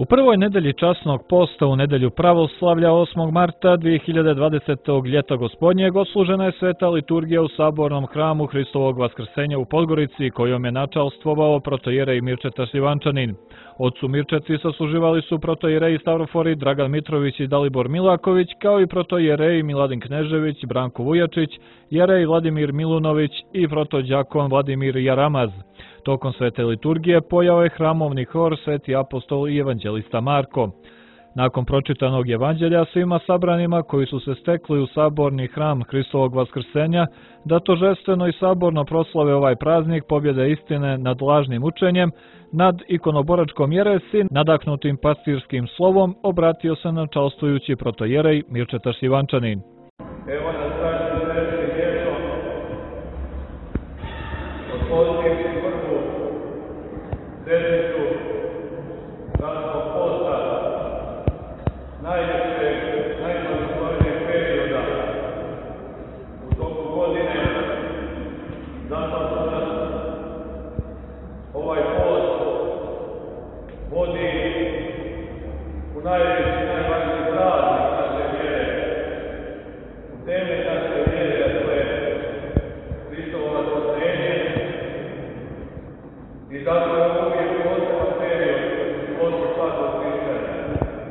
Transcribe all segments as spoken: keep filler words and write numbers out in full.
U prvoj nedelji časnog posta u nedelju pravoslavlja osmog marta dvije hiljade dvadesetog ljeta gospodnjeg odslužena je sveta liturgija u sabornom hramu Hristovog vaskrsenja u Podgorici, kojom je načalstvovao protojerej Mirčeta Šljivančanin. Ocu Mirčeti sasluživali su protojereji Stavrofori Dragan Mitrović i Dalibor Milaković, kao i protojereji Miladin Knežević, Branko Vujačić, jerej Vladimir Milunović i protođakon Vladimir Jaramaz. Tokom svete liturgije pojao je hramovni hor Sveti apostol i evanđelista Marko. Nakon pročitanog evanđelja svima sabranima koji su se stekli u saborni hram Hristovog vaskrsenja da tožestveno i saborno proslave ovaj praznik pobjede istine nad lažnim učenjem, nad ikonoboračkom jeresi, nadahnutim pastirskim slovom, obratio se načalstvujući protojerej Mirčeta Šljivančanin. Evo nas traži srećni vječno, otvoriti prvu sedmicu radnog posta, najljepše, najblagoslovnijeg perioda u toku godine. Zato što nas ovaj post vodi u najveći, najvažniji praznik naše vjere, u temelj naše vjere, a to je Hristovo vaskrsenje. I zato je ovo uvijek poseban period u životu svakog hrišćanina.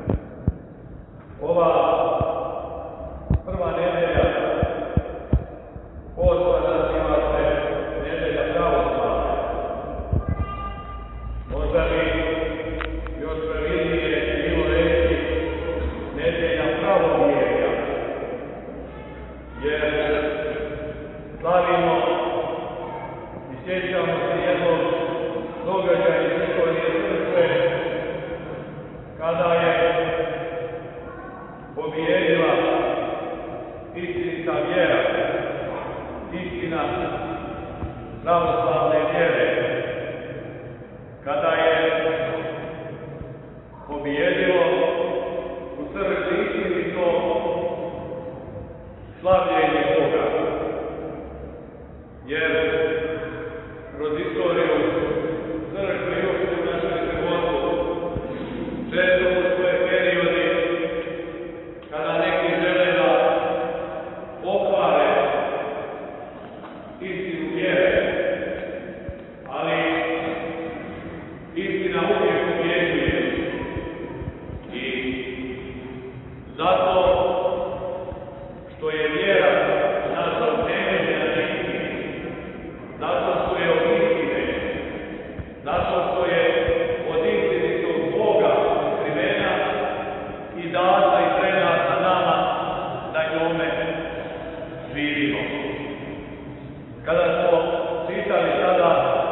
Ova prva nedelja posta naziva se nedelja pravoslavlja. Možda bi još pravilnije bilo reći nedelja pravovjerja, jer slavimo i sjećamo se jednog događaja iz istorije crkve kada je pobijedila istinita vjera, istina pravoslavne vjere, kada je pobijedilo u crkvi istinito slavljenje Boga, jer kroz istoriju crkve i uopšte u našem životu često postoje periodi kada neki žele da pokvare istinu vjere, ali istina uvijek pobjeđuje. I zato što je vjera naša utemeljena na istini, zato što je od istine, zato što je od istinitog Boga skrivena i data i predata nama da njome živimo. Kada smo čitali sada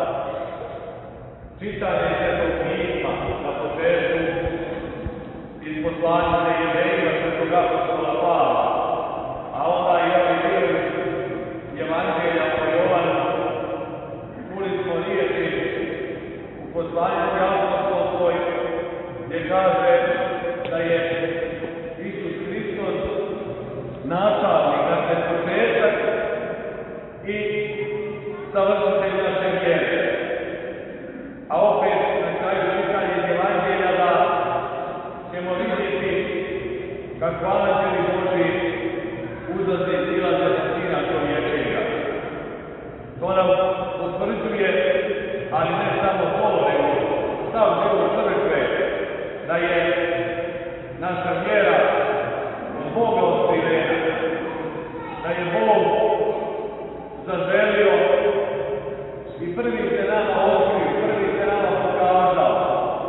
čitanje Svetog pisma na početku iz poslanice Jevrejima Svetog apostola Pavla, a onda i ovaj dio Evanđelja po Jovanu, čuli smo riječi u poslanici apostolskoj gdje kaže da je Isus Hristos nastavnik, dakle početak i savršitelj naše vjere. A opet na kraju čitanja iz Evanđelja da ćemo vidjeti kako anđeli Božji uzlaze i silaze sa Sina čovječega. To nam potvrđuje, ali ne samo to, nego stav život crkve, da je naša vjera od Boga otkrivena, da je Bog zaželio i prvi se nama otkrio, prvi se nama pokazao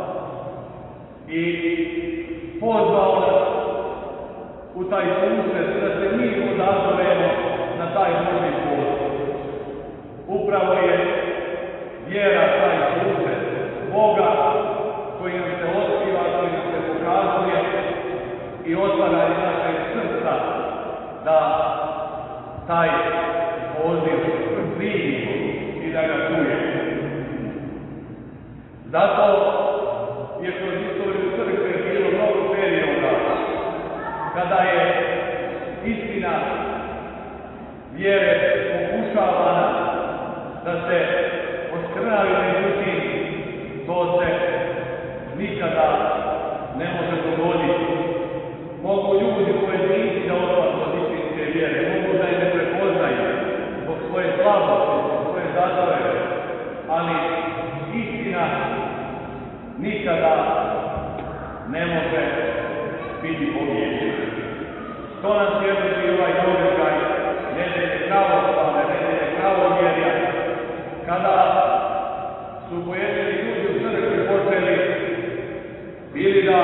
i pozvao nas u taj susret, da se mi odazovemo na taj Božji put. Upravo je vjera taj susret Boga koji nam se otkriva, koji nam se pokazuje i otvara iz našeg srca da taj poziv vidimo i da ga čujemo. Zato je kroz istoriju crkve bilo mnogo perioda kada je istina vjere pokušavana da se oskrnavi, međutim to se nikada ne može dogoditi. Mogu ljudi pojedinci da otpadnu od istinske vjere, mogu da je ne prepoznaju zbog svoje slabosti, zbog svoje zatore, ali istina nikada ne može biti pobijeđena. To nam svjedoči ovaj događaj nedelje pravoslavne, nedelje pravovjerja, kada su pojedini ljudi u crkvi počeli bili da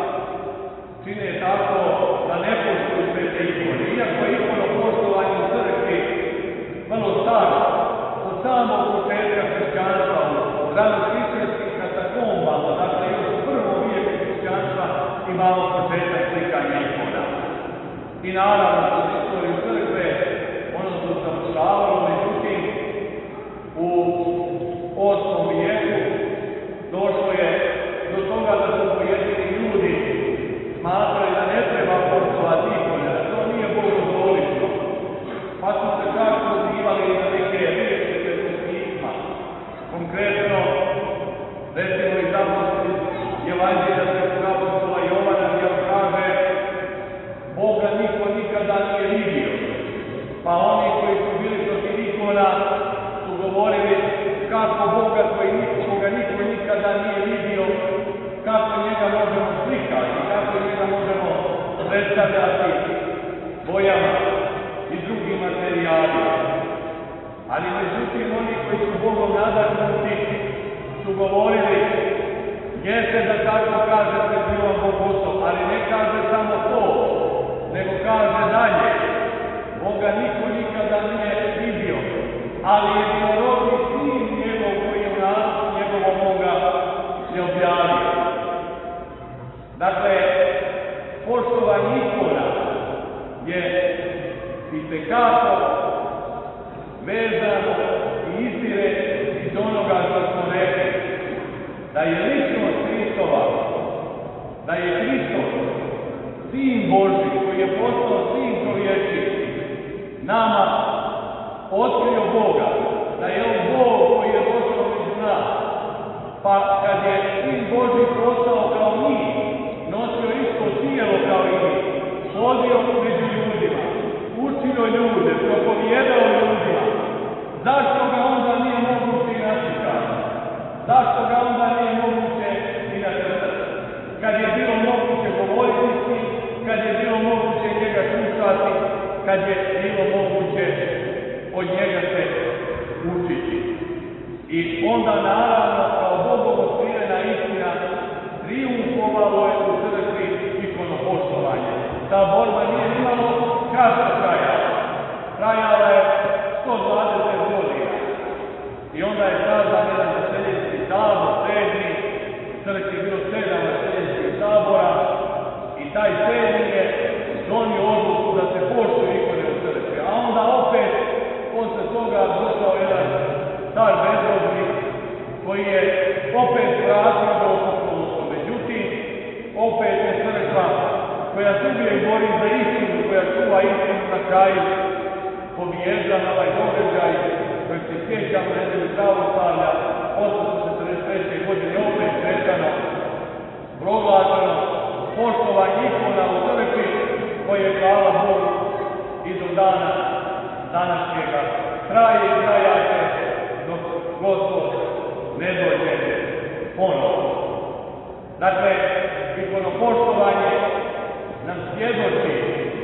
čine tako da ne poštuju svete ikone. Iako je ikono poštovanje u crkvi vrlo staro, od samog početka hrišćanstva, od ranih hrišćanskih katakombama, dakle još u prvom vijeku hrišćanstva imamo početak slikanja ikona. I naravno, kroz istoriju crkve, ono se usavršavalo, međutim, u osmom vijeku došlo je do toga da su pojedini ljudi smatrali da ne treba poštovati ikone, da to nije bogozolično. Pa su se čak pozivali na neke riječi Svetog pisma. Konkretno, recimo iz Evanđelja Svetog apostola Jovana, gdje on kaže Boga niko nikada nije vidio. Pa oni koji su bili protiv ikona su govorili kako Boga koji nikoga niko nikada nije vidio, kako njega možemo slikati, kako njega možemo predstavljati bojama i drugim materijalima. Ali međutim, oni koji su Bogom nadahnuti su govorili jeste da tako kaže pred Milan Bogosov, ali ne kaže samo to, nego kaže dalje. Boga niko nikada nije vidio, ali je jednorodni sin njegov koji je u nas njegovom Boga je objavio. Dakle, poštovanje ikona je itekako vezano i izbire iz onoga što smo rekli, da je ličnost Hristova, da je Hristos, Sin Božji, koji je postao Sin čovječji, nama otkrio Boga, da je on Bog koji je došao među nas. Pa kad je Sin Božji postao kao mi, nosio isto tijelo kao i mi, hodio među ljudima, učio ljude, propovijedao ljudima, zašto ga onda nije moguće i naslikati? Zašto ga onda nije moguće i nacrtati? Kad je bilo moguće govoriti s njim, kad je bilo moguće njega slušati, kad je bilo moguće od njega se učiti. I onda naravno kao Bogom otkrivena istina trijumfovalo je u crkvi ikonopoštovanje. Ta borba nije imalo kratko trajala. Trajala je sto dvadeset godina. I onda je sazvan jedan vaseljenski sabor, sedmi, u crkvi je bilo sedam vaseljenskih sabora i taj sedmi je donio odluku da se poštuju ikone u crkvi. A onda opet, posle toga došao jedan car bezobnik koji je opet vratio do okolostvo. Međutim, opet je crkva koja se uvijek bori za istinu, koja čuva istinu na kraju, pobjeđa na ovaj događaj koji se sjećamo nedelju pravoslavlja osamsto četrdeset treće. godine opet svečano proglašeno poštovanje ikona u crkvi koje je, hvala Bogu, i do dana današnjega traje i trajaće dok Gospod ne dođe ponovo. Dakle, ikonopoštovanje nam svjedoči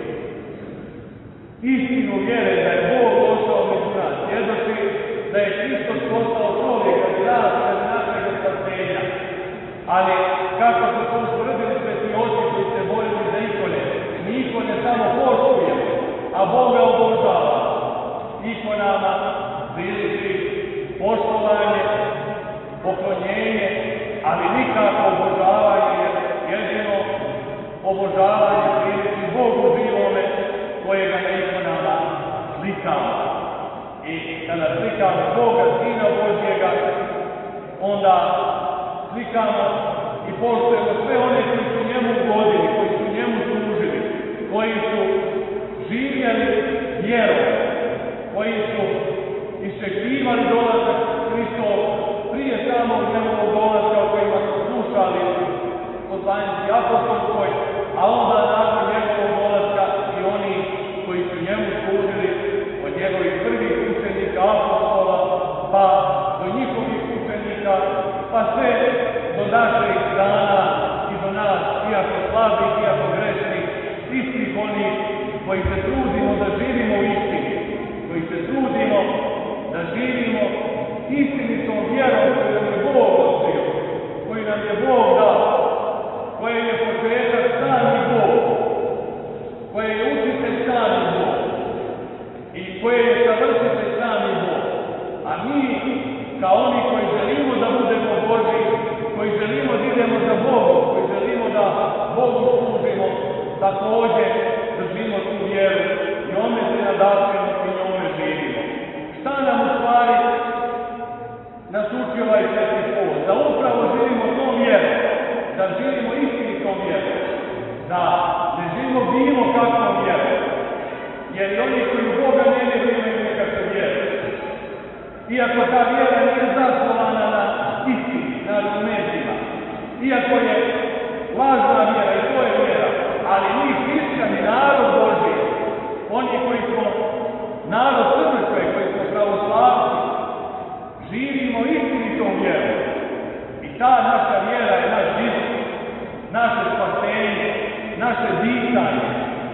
istinu vjere da je Bog došao među nas, svjedoči da je Hristos postao čovjek i nas radi našeg spasenja. Ali kako su to usporedili sveti oci koji se borili za ikone, mi ikone samo poštujemo, a Boga obožava. Ikonama priliči poštovanje, poklonjenje, ali nikako obožavanje, jedino obožavanje priliči Bogu živome kojega na ikonama slikamo. I kada slikamo Boga, Sina Božjega, onda slikamo i poštujemo sve one koji su njemu ugodili, koji su njemu služili, koji su živjeli vjerom, koji su iščekivali dolazak Hristov prije samog njegovog dolaska o kojima su slušali poslanici koji se trudimo da živimo u istini, koji se trudimo da živimo istinitom vjerom koju nam je Bog otkrio, koju nam je Bog dao, koje je početak sami Bog, koje je učitelj sami Bog i koje je završitelj sami Bog. A mi, kao oni koji želimo da budemo Božji, koji želimo da idemo za Bogom, koji želimo da Bogu služimo, također držimo tu vjeru, njome se nadaćemo i njome živimo. Šta nam u stvari nas uči ovaj sveti post? Da upravo živimo tom vjerom, da živimo istinitom vjerom, da ne živimo bilo kakvom vjerom, jer i oni koji u Boga ne vjeruju imaju nekakve vjere. Iako ta vjera nije zasnovana na istini, na argumentima, iako je lažna vjera i to je vjera, ali mi hrišćani, narod Božji, oni koji smo narod crkve, koji smo pravoslavci, živimo istinitom vjerom. I ta naša vjera je naš život, naše spasenje, naše ditanje.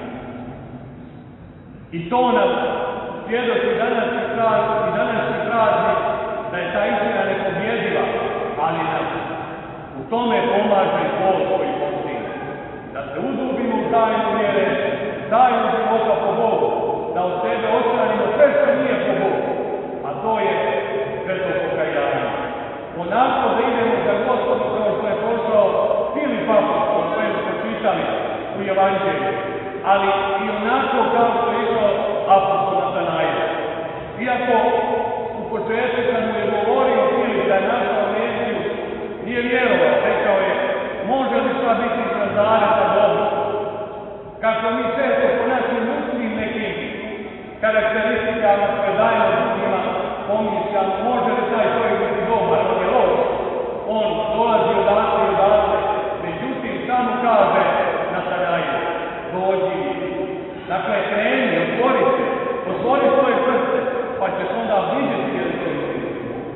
I to nam svjedoči današnji praznik i današnji praznik da je ta istina nepobjediva, ali nam u tome pomaže Bog koji postigne. Da se udubimo u tajnu vjere, tajnu života po Bogu, da od sebe ostranimo sve što nije po Bogu, a to je sveto pokajanje. Onako da idemo za Gospodom kao što je prošao Filip apostol, koje smo čitali u Evanđelju, ali i onako kao što je išao apostol Natanael. Iako u početku kad mu je govorio Filip da je našao Mesiju, nije vjerovao, rekao je, može li šta biti iz Nazareta dobro? Kako mi često po našim ljudskim nekim karakteristikama koje dajemo drugima pomišljamo, može li taj čovjek biti dobar, on je loš, on dolazi odatle i odatle, međutim samo kaže Natanael, dođi. Dakle, kreni, otvori se, otvori svoje srce, pa ćeš onda vidjeti jer to je.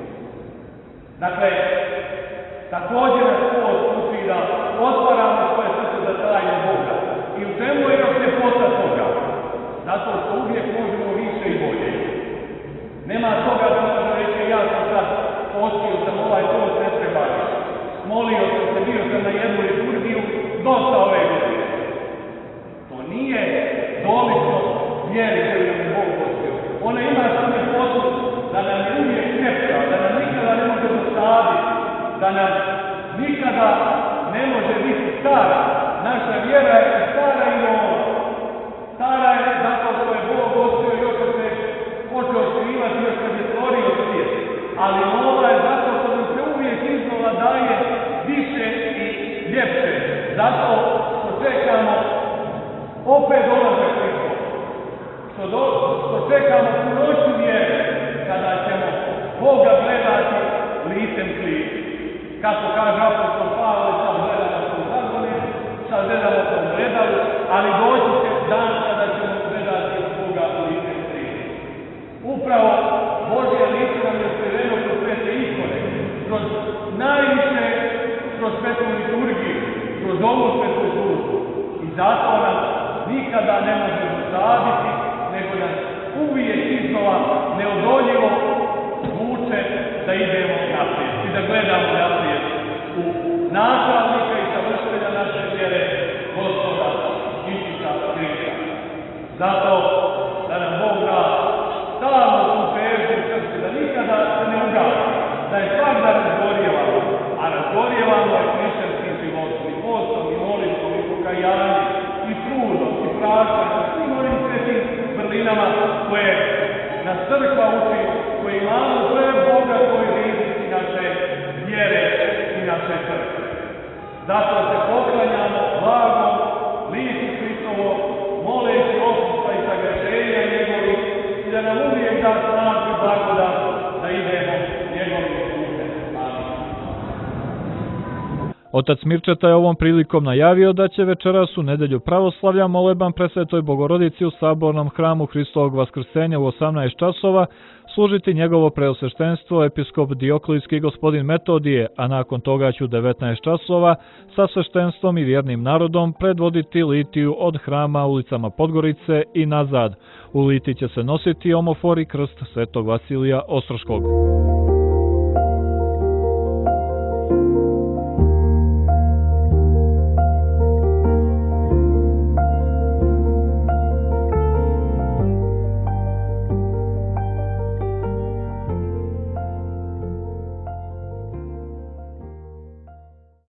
Dakle, također nas post uči da otvaramo svoje srce za tajnu Boga. I u čemu je još ljepota toga? Zato što uvijek možemo više i bolje. Nema toga da može reći, ja sam sad postio sam ovaj post, ne treba više. Molio sam se, bio sam na jednu liturgiju, dosta ove godine. To nije doliko vjeri koju nam je Bog postio. Ona ima svoje poslu da nam je uvijek nepra, da nam nikada ne može dostaviti, da nam nikada ne može biti stara. Naša vjera je stara i nova. Stara je zato što je Bog ostio još kad se počeo otkrivati, još kad je stvorio svijet. Ali nova je zato što nam se uvijek iznova daje više i ljepše. Zato što čekamo opet dolazak Hristova. Što, do, što čekamo punoću vjere kada ćemo Boga gledati licem k licu. Kako kaže apostol Pavle, sad gledamo po zagoni, sad gledamo po gledalu, ali doći će dan kada ćemo gledati Boga licem k licu. Upravo Božje lice nam je skriveno kroz svete ikone, kroz najviše, kroz svetu liturgiju, kroz ovu svetu službu. I zato nam nikada ne može dosaditi, nego nas uvijek iznova neodoljivo vuče da idemo naprijed i da gledamo naprijed u nastavnika i savršenja naše vjere Gospoda Isusa Hrista. Zato da nam Bog da stalno tu težnju u srcu, da nikada se ne ugasi, da je svak da razgorijevamo, a razgorijevamo je hrišćanskim životom i postom i molitvom i pokajanjem i trudom i praštanjem, svim onim svetim vrlinama koje nas crkva uči, koje imamo pred Boga koji rizici naše vjere i naše crkve. Zato se poklanjamo blagom licu Hristovo, moleći oprosta i sagrešenja njegovih i da nam uvijek da snagu i blagodat da idemo njegovim putem. Amin. Otac Mirčeta je ovom prilikom najavio da će večeras u nedelju pravoslavlja moleban presvetoj Bogorodici u sabornom hramu Hristovog Vaskrsenja u osamnaest časova služiti njegovo preosveštenstvo episkop Dioklijski gospodin Metodije, a nakon toga će u devetnaest časova sa sveštenstvom i vjernim narodom predvoditi litiju od hrama ulicama Podgorice i nazad. U litiji će se nositi omofor i krst svetog Vasilija Ostroškog.